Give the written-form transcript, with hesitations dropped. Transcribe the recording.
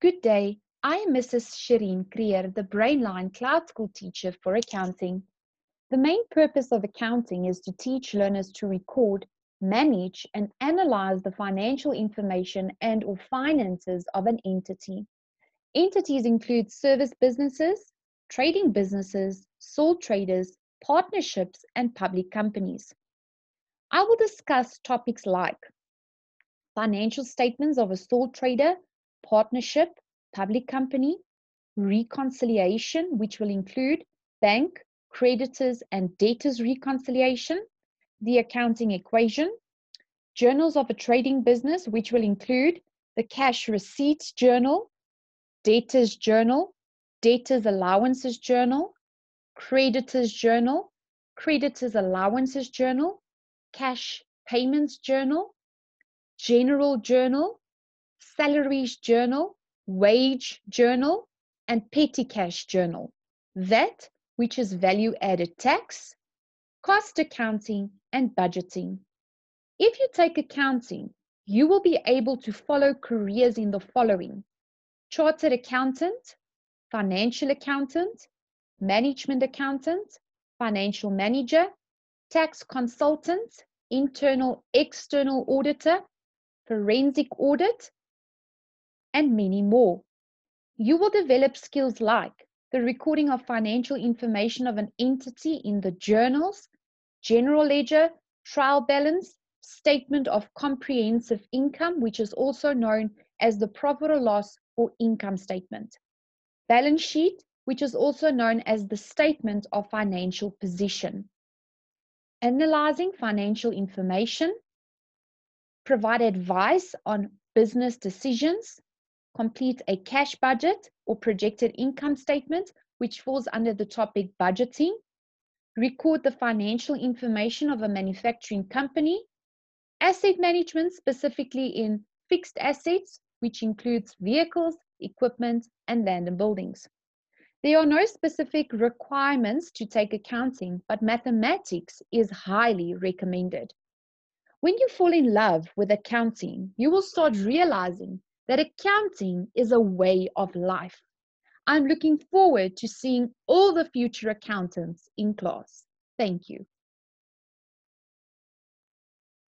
Good day, I am Mrs. Shireen Creer, the Brainline Cloud School teacher for accounting. The main purpose of accounting is to teach learners to record, manage, and analyze the financial information and/or finances of an entity. Entities include service businesses, trading businesses, sole traders, partnerships, and public companies. I will discuss topics like financial statements of a sole trader, partnership, public company, reconciliation, which will include bank, creditors, and debtors reconciliation, the accounting equation, journals of a trading business, which will include the cash receipts journal, debtors journal, debtors allowances journal, creditors journal, creditors allowances journal, cash payments journal, general journal, salaries journal, wage journal, and petty cash journal. That which is value added tax, cost accounting, and budgeting. If you take accounting, you will be able to follow careers in the following: chartered accountant, financial accountant, management accountant, financial manager, tax consultant, internal external auditor, forensic audit, and many more. You will develop skills like the recording of financial information of an entity in the journals, general ledger, trial balance, statement of comprehensive income, which is also known as the profit or loss or income statement, balance sheet, which is also known as the statement of financial position, analyzing financial information, provide advice on business decisions, complete a cash budget or projected income statement, which falls under the topic budgeting, record the financial information of a manufacturing company, asset management specifically in fixed assets, which includes vehicles, equipment, and land and buildings. There are no specific requirements to take accounting, but mathematics is highly recommended. When you fall in love with accounting, you will start realizing that accounting is a way of life. I'm looking forward to seeing all the future accountants in class. Thank you.